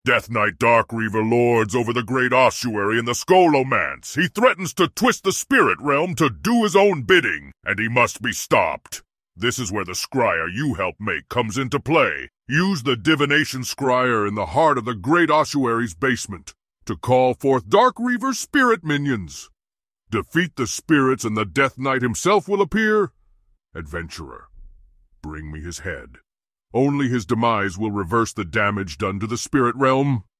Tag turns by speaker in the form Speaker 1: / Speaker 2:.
Speaker 1: Death Knight Dark Reaver lords over the great ossuary and the Scholomance. He threatens to twist the spirit realm to do his own bidding, and he must be stopped. This is where the scryer you help make comes into play. Use the divination scryer in the heart of the great ossuary's basement to call forth Dark Reaver's spirit minions. Defeat the spirits and the Death Knight himself will appear. Adventurer, bring me his head. Only his demise will reverse the damage done to the spirit realm.